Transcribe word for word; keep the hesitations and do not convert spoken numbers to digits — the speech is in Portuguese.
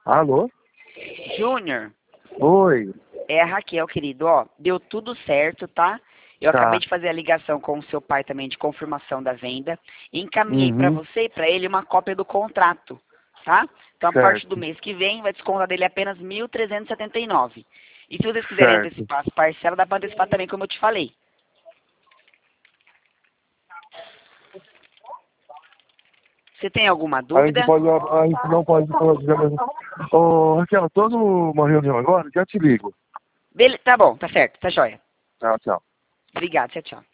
Alô? Júnior, Oi. é a Raquel, querido. Ó, deu tudo certo, tá? Eu Tá. acabei de fazer a ligação com o seu pai também de confirmação da venda. E encaminhei para Uhum. você e para ele uma cópia do contrato, tá? Então, a partir do Certo. mês que vem, vai descontar dele apenas mil trezentos e setenta e nove. E se vocês quiserem Certo. antecipar as parcelas, dá para antecipar também, como eu te falei. Você tem alguma A gente dúvida? pode, a gente não pode fazer. Ô, Raquel, eu tô numa reunião agora, já te ligo. Bele... Tá bom, tá certo, tá joia. Tchau, tchau. Obrigado, tchau, tchau.